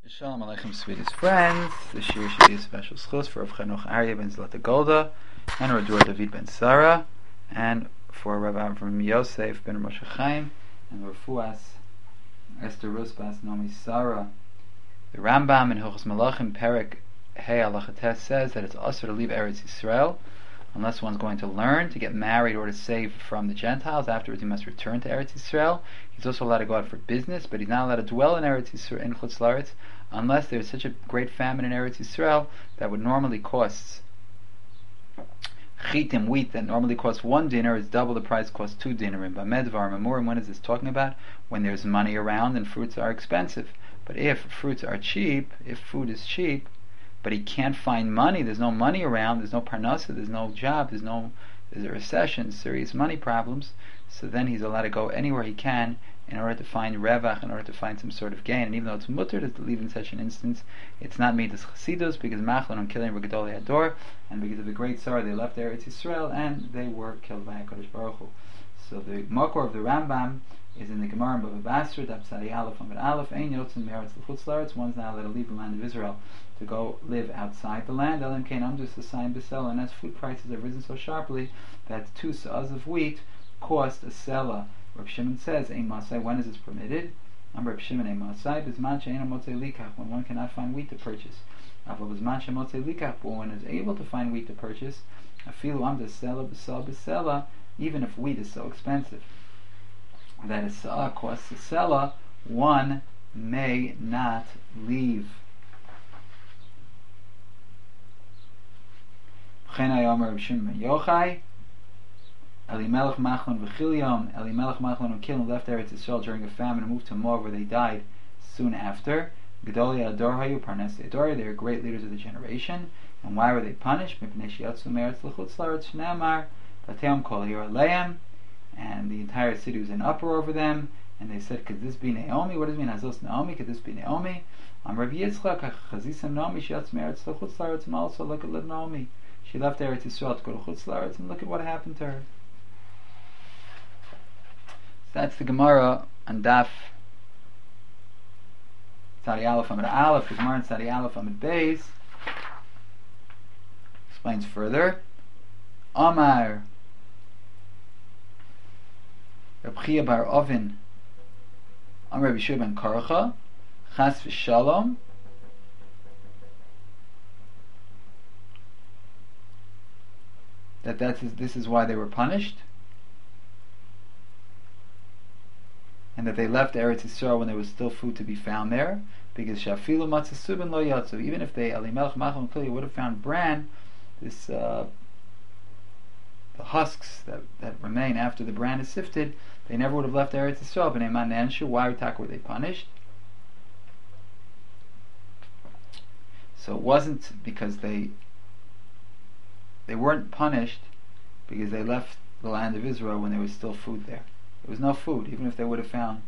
Shalom Aleichem, sweetest friends. This year should be a special schus for Rav Chanoch Aryeh ben Zlata Golda and Rav David ben Sarah, and for Rav Avram Yosef ben Moshe Chaim and Rav Fuas Esther Rusbas Nomi Sarah. The Rambam in Hilchos Malachim Perek Hey Alachates says that it's usher to leave Eretz Yisrael unless one's going to learn, to get married, or to save from the Gentiles. Afterwards he must return to Eretz Yisrael. He's also allowed to go out for business, but he's not allowed to dwell in Eretz Yisrael, in Chutz Laretz, unless there's such a great famine in Eretz Yisrael that would normally cost chitim, wheat, that normally costs 1 dinar, is double the price, costs 2 dinarim. But medvar mamurim, when is this talking about? When there's money around and fruits are expensive. But if fruits are cheap, if food is cheap, but he can't find money, there's no money around, there's no parnasa, there's no job, there's a recession, serious money problems, so then he's allowed to go anywhere he can in order to find revach, in order to find some sort of gain. And even though it's mutter to leave in such an instance, it's not made as chasidus, because machlon on killing Regadoli Hador, and because of the great sorrow they left Eretz Yisrael and they were killed by HaKadosh Baruch Hu. So the makor of the Rambam is in the Gemara in Bava Basra, Dapsari Aleph Amid Aleph, Ein Yotzin Meretz L'chutz Laretz. One's not allowed to leave the land of Israel to go live outside the land. Elam Kain Amdus Asayim B'Sela, and as food prices have risen so sharply that 2 sa'as of wheat cost a sela. Reb Shimon says, Ein Masai, when is this permitted? Reb Shimon, Ein Masai, B'zman she'eino motzei likach, when one cannot find wheat to purchase. Aval B'zman she'motzei likach, but when one is able to find wheat to purchase, afilu amdas sela b'sela b'sela, even if wheat is so expensive that a sa'ah costs a sela, one may not leave. Elimelech Machlon v'Chilyam, Elimelech Machlon and Kilon left Eretz Yisrael during a famine and moved to Moab, where they died soon after. Gedolei Ador Hayu Parnasei Ador, they were great leaders of the generation. And why were they punished? Mipnei she'yatzu me'eretz l'chutz laretz shneamar v'teom kol ha'ir aleim, and the entire city was in uproar over them. And they said, could this be Naomi? What does it mean, Hazos Naomi? Could this be Naomi? Rav Yitzchak Chazisam Naomi she'yatzu me'eretz l'chutz laretz, and also look at Naomi. She left Eretz Yisrael to go to Chutz Laretz, and look at what happened to her. So that's the Gemara on Daf Tzadi Aleph Amid Aleph. The Gemara on Tzadi Aleph Amid Beis explains further. Amar Reb Chia bar Ovin Amar Reb Yeshua ben Karacha Chas v'Shalom, this is why they were punished, and that they left Eretz Yisrael when there was still food to be found there, because shafilu matzah subin lo yatzu, even if they Elimelech Machlon clearly would have found bran, this the husks that remain after the bran is sifted, they never would have left Eretz Yisrael. B'nei man nanshu, why were they punished? So it wasn't because they weren't punished because they left the land of Israel when there was still food there. There was no food. Even if they would have found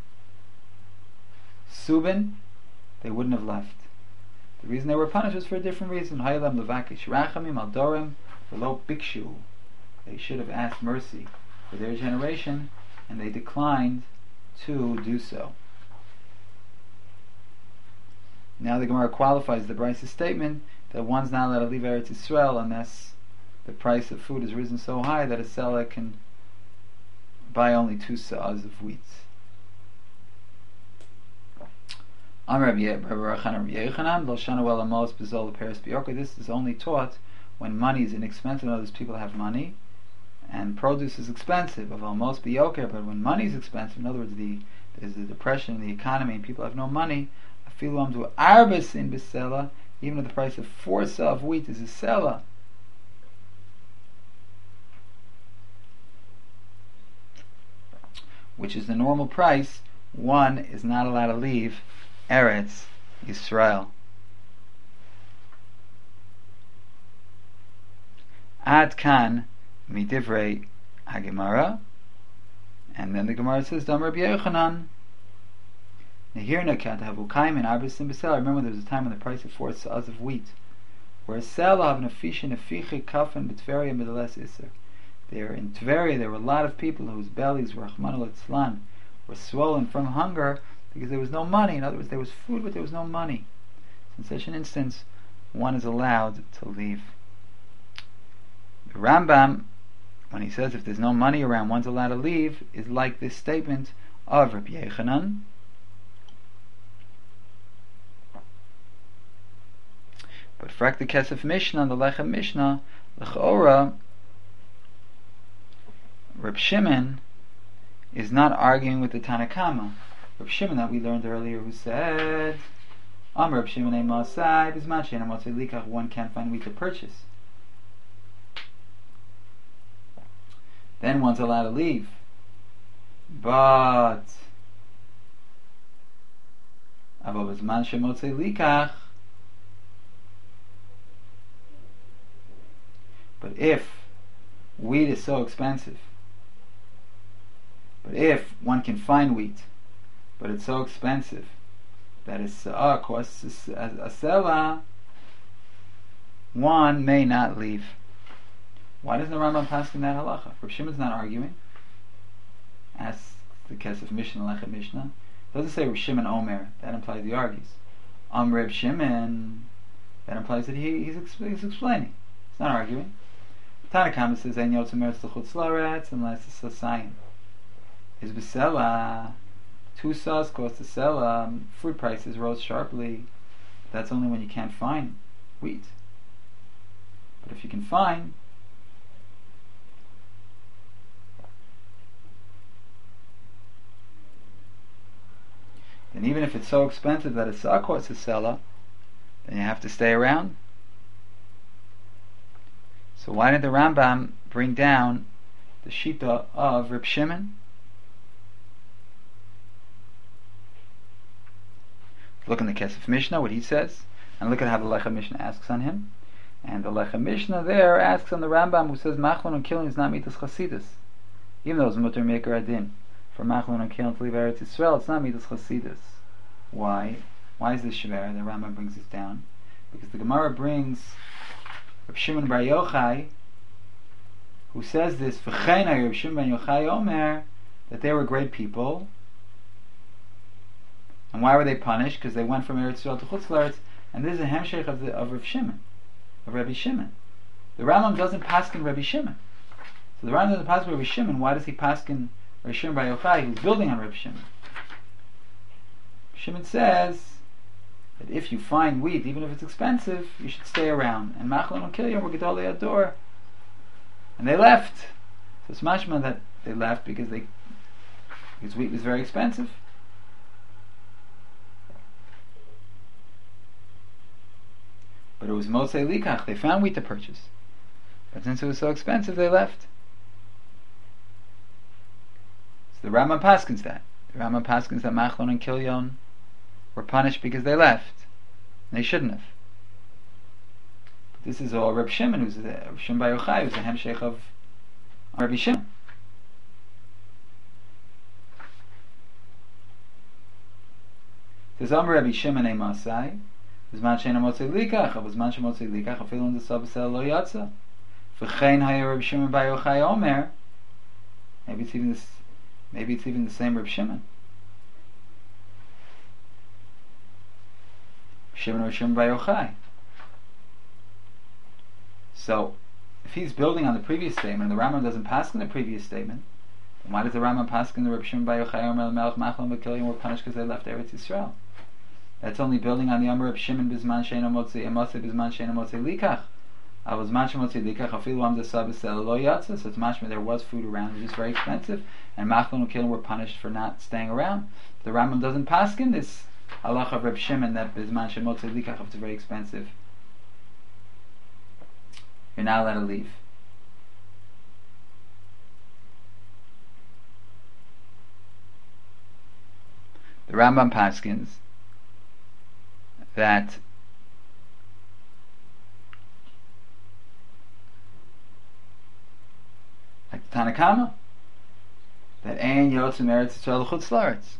subin, they wouldn't have left. The reason they were punished was for a different reason. Ha'ilam levakish rachamim al dorim v'lo bikshu. They should have asked mercy for their generation, and they declined to do so. Now the Gemara qualifies the Braisa's statement that one's not allowed to leave Eretz Yisrael unless the price of food has risen so high that a seller can buy only 2 sa'as of wheat. This is only taught when money is inexpensive. In others, people have money, and produce is expensive. But when money is expensive, in other words, there's a depression in the economy and people have no money, even if the price of 4 sa'ah of wheat is a seller, which is the normal price, one is not allowed to leave Eretz Yisrael. Ad kan midivrei haGemara, and then the Gemara says, Dam Rabbi Yochanan, Nehirna katahavu kaimin arbasim b'sela. Remember, there was a time when the price of 4 sa'as of wheat, where a selah of nefisha nefichi kafan b'tveria middles iser. There in Tveria, there were a lot of people whose bellies were were swollen from hunger because there was no money. In other words, there was food, but there was no money. In such an instance, one is allowed to leave. The Rambam, when he says if there's no money around, one's allowed to leave, is like this statement of Rabbi Yechanan. But frak the Kesef Mishnah, the Lechem Mishnah, L'chora, Reb Shimon is not arguing with the Tanakama. Reb Shimon that we learned earlier, who said, Reb Shimon a Masai, Bisman Shein Motzei Likach, one can't find wheat to purchase. Then one's allowed to leave. But Avo Bisman Shein Motzei Likach, but if wheat is so expensive, but if one can find wheat, but it's so expensive that it costs a sela, one may not leave. Why doesn't the Rambam pass in that halacha? Reb Shimon's not arguing. Asks the Kesef Mishnah, Lechem Mishnah. Doesn't say Reb Shimon Omer. That implies he argues. Reb Shimon. That implies that he's explaining. He's not arguing. Tanakama says Ein Yotze Meretz L'chutz La'aretz unless it's a sign. Is B'sela 2 sas cost a sela. Food prices rose sharply. That's only when you can't find wheat. But if you can find, then even if it's so expensive that it's a cost a sela, then you have to stay around. So why did the Rambam bring down the shita of Reb Shimon? Look in the Kesef Mishnah, what he says, and look at how the Lechem Mishnah asks on him. And the Lechem Mishnah there asks on the Rambam, who says Machlon and killing is not mitas chasidus, even though it's mutter maker adin. For Machlon and killing to leave Eretz Yisrael, it's not mitas chasidus. Why? Why is this shver? The Rambam brings this down because the Gemara brings Reb Shimon bar Yochai, who says this, V'chein Reb Shimon bar Yochai Omer, that they were great people. And why were they punished? Because they went from Eretz Yisrael to Chutz La'aretz, and this is a hemshech of Reb Shimon, of Rabbi Shimon. The Rambam doesn't paskin Rabbi Shimon. So the Rambam doesn't paskin Rabbi Shimon. Why does he paskin Reb Shimon bar Yochai, who's building on Reb Shimon? Shimon says that if you find wheat, even if it's expensive, you should stay around. And Machlon will kill you, and we're Gedolei Ador. And they left. So it's mashma that they left because wheat was very expensive. But it was Motzei Likach. They found wheat to purchase. But since it was so expensive, they left. So the Rambam paskins that. The Rambam paskins that Machlon and Kilyon were punished because they left. And they shouldn't have. But this is all Reb Shimon, who's Reb Shimon bar Yochai, who's a hemshech of Rabbi Shimon. Says Rabbi Shimon a Masai. B'zman she'eino motzei likach, b'zman she'motzei likach, afilu in the sabasel lo yatsa. V'chein haya Reb Shimon bar Yochai Omer. Maybe it's even the same Reb Shimon. Reb Shimon bar Yochai. So, if he's building on the previous statement, and the Rambam doesn't pass in the previous statement, then why does the Rambam pass in the Reb Shimon bar Yochai Omer Melech Machlon v'Kilyon were punished because they left Eretz Yisrael? That's only building on the Amar of Shimon B'zman she'eino motzei Emosei B'zman she'eino motzei Likach. Avos Zman she'motzei Likach afilu am desab b'sel lo yatsa. So it's mashma there was food around, it was just very expensive, and Machlon and Kilon were punished for not staying around. The Rambam doesn't paskin this halacha of Reb Shimon that B'zman she'motzei Likach, if it's very expensive, you're not allowed to leave. The Rambam paskins that like the Tanakama, that Ein Yotze Meretz Yisrael L'chutz La'aretz.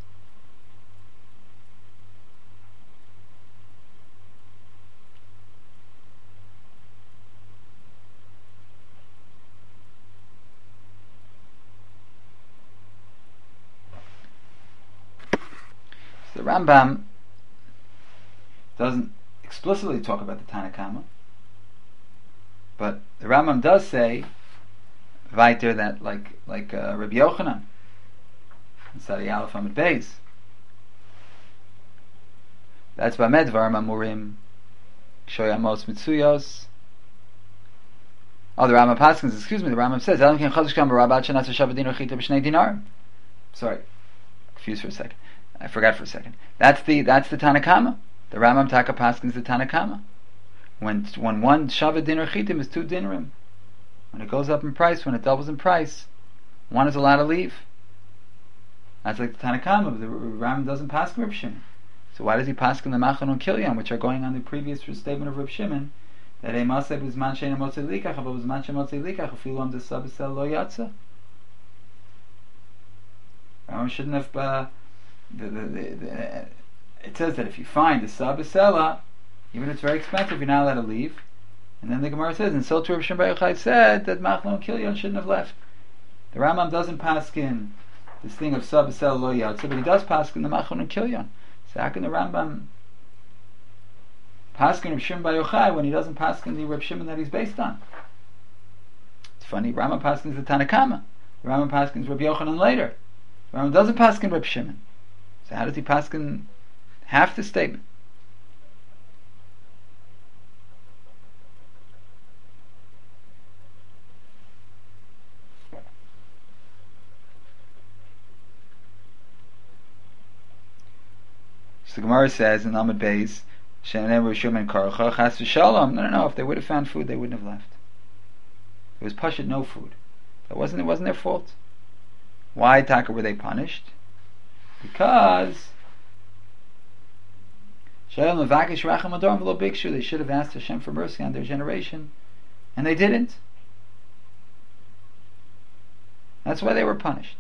So the Rambam doesn't explicitly talk about the Tanakama, but the Rambam does say weiter that like Rabbi Yochanan, Sadi Aleph Amid Beis. That's Bamedvar Mamurim Shoyamos Mitsuyos. Oh, the Rambam Paskins, excuse me, the Rambam says, sorry, confused for a second. I forgot for a second. That's the Tanakama. The Rambam Taka Paskins the Tanakama. When one Shaved Dinner Chitim is 2 dinarim. When it goes up in price, when it doubles in price, one is allowed to leave. That's like the Tanakama, but the Rambam doesn't paskin Reb Shimon. So why does he paskin the Machon and Kilyan, which are going on the previous statement of Reb Shimon, that a maseh was manchen motzei likach, but was manchen motzei likach afilu on the sabisel lo yatsa. Rambam shouldn't have. It says that if you find the sabisela, even if it's very expensive, you're not allowed to leave. And then the Gemara says, and so too Reb Shimon Bar Yochai said that Machlon and Kilyan shouldn't have left. The Rambam doesn't paskin this thing of sabisel lo yatsa, but he does paskin the Machlon and Kilyan. So how can the Rambam paskin Reb Shimon Bar Yochai when he doesn't paskin the Reb Shimon that he's based on? It's funny. Rambam paskins the Tanakama. The Rambam paskins Reb Yochanan later. The Rambam doesn't paskin Reb Shimon. So how does he paskin half the statement? So the Gemara says in Amud Beis, no. If they would have found food, they wouldn't have left. It was pashut no food. It wasn't their fault. Why taka were they punished? Because they should have asked Hashem for mercy on their generation, and they didn't. That's why they were punished.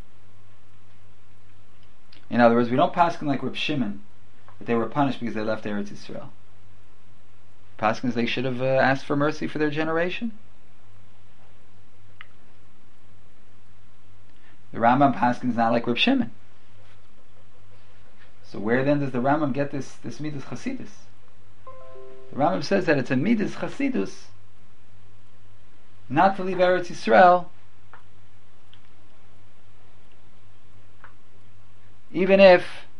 In other words, we don't paskin like Reb Shimon, that they were punished because they left Eretz Yisrael. Paskins they should have asked for mercy for their generation. The Rambam paskins not like Reb Shimon. So where then does the Rambam get this midas chasidus? The Rambam says that it's a midas chasidus not to leave Eretz Yisrael, even if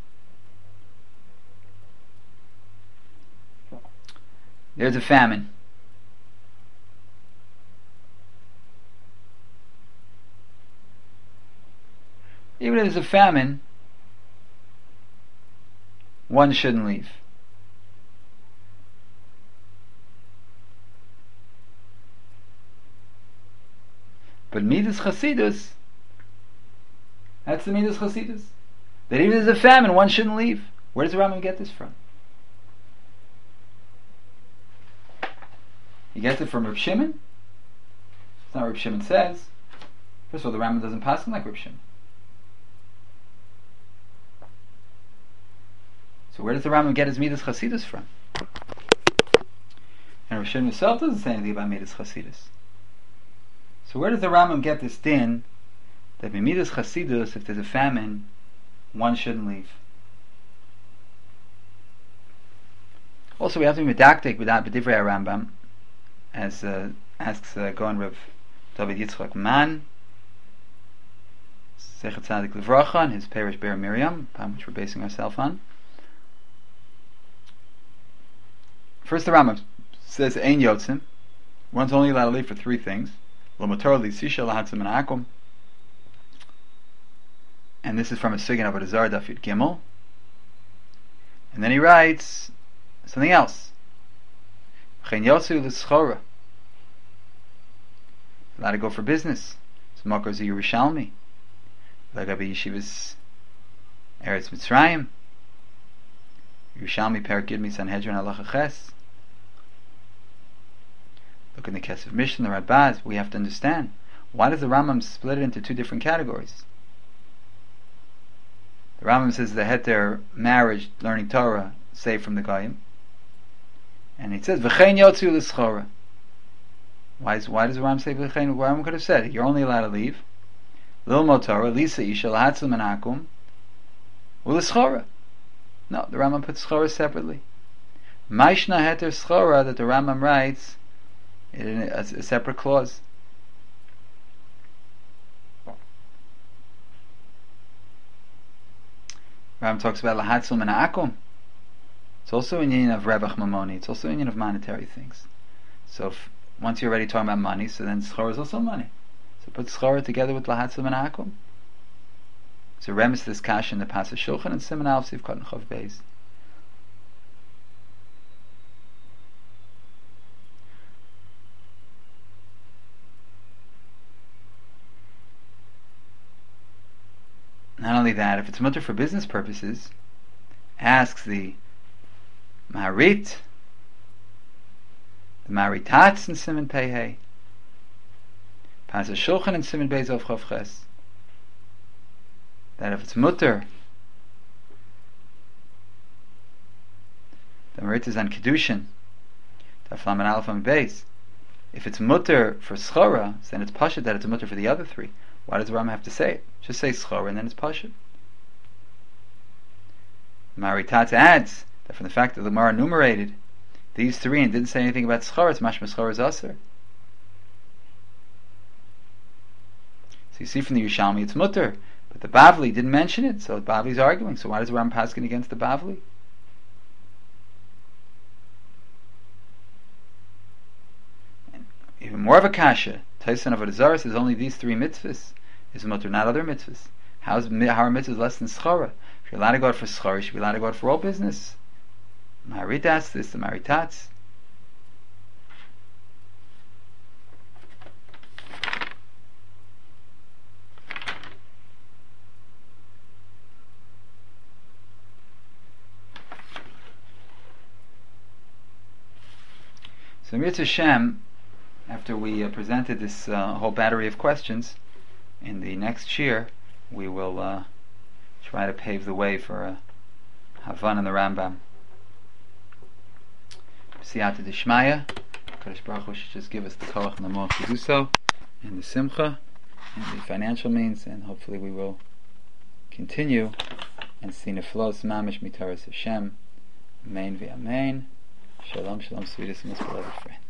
there's a famine. Even if there's a famine, one shouldn't leave. But midas chasidus, that's the midas chasidus. That even if there's a famine, one shouldn't leave. Where does the Rambam get this from? He gets it from Reb Shimon? It's not what Reb Shimon says. First of all, the Rambam doesn't pass him like Reb Shimon. So where does the Rambam get his midas chasidus from? And Reb Shimon himself doesn't say anything about midas chasidus. So where does the Rambam get this din that by midas chasidus, if there's a famine, one shouldn't leave? Also, we have to be medactic without b'divrei Rambam, as asks Gaon Rav David Yitzchak Man, Zecher Tzadik Livracha, and his parish Be'er Miriam, upon which we're basing ourselves on. First, the Rambam says Ein Yotzim, one's only allowed to leave for 3 things: Lo Mator L'Sisha Lahatzim and Akum. And this is from a Sigin Avodah Zarah Daf Yud Gimel. And then he writes something else. Chen Yotzu L'Schora. Allowed to go for business. So Makar Zu Yerushalmi. Lagabi Yeshivas Eretz Mitzrayim. Yerushalmi Perak Yud Sanhedrin Halacha Ches. Look in the Kesef Mishnah, the Radbaz. We have to understand, why does the Rambam split it into 2 different categories? The Rambam says the heter marriage, learning Torah, saved from the Goyim, and it says v'chein yotzu l'schora. Why does the Rambam say v'chein? The Rambam could have said you're only allowed to leave lilmod Torah, lisa isha lahatzil menakum, u'l'schora. No, the Rambam puts schora separately. Maishna heter schora, that the Rambam writes in a separate clause. Rambam talks about lahatzul min ha'akum. It's also an union of revach mamoni. It's also an union of monetary things. So once you're already talking about money, so then schora is also money. So put schora together with lahatzul min ha'akum. So remes this kash in the Pasuk Shulchan and Siman Aleph Siv Katan Chav Beis. Not only that, if it's mutter for business purposes, asks the Maharit, the Maharitats in Siman Pei, Pasuk Shulchan and Siman Beis of Chav Ches, that if it's mutter, the Maharit is on Kedushin, Taflam and Aleph and Beis. If it's mutter for schora, then it's pashut that it's a mutter for the other three. Why does the Rambam have to say it? Just say schora and then it's pashut. Maharitat adds that from the fact that the Gemara enumerated these three and didn't say anything about schora, it's mashma schora is aser. So you see from the Yerushalmi it's mutter, but the Bavli didn't mention it, so the Bavli's arguing. So why does the Rambam paskin against the Bavli? And even more of a kasha, Taisan of Avodah says only these three mitzvahs is mutter, not other mitzvahs. How are mitzvahs less than schora? If you're allowed to go out for schora, you should be allowed to go out for all business. Maharit asks this, the Maharitats. So Mitzvah Shem, after we presented this whole battery of questions, in the next year we will try to pave the way for Havan and the Rambam. Siyata Dishmaya, Kadosh Baruch Hu should just give us the koach and the moach to do so, and the simcha, and the financial means, and hopefully we will continue and see neflos mamish mitaras Hashem. Amen v'amen. Shalom, shalom, sweetest, most beloved friend.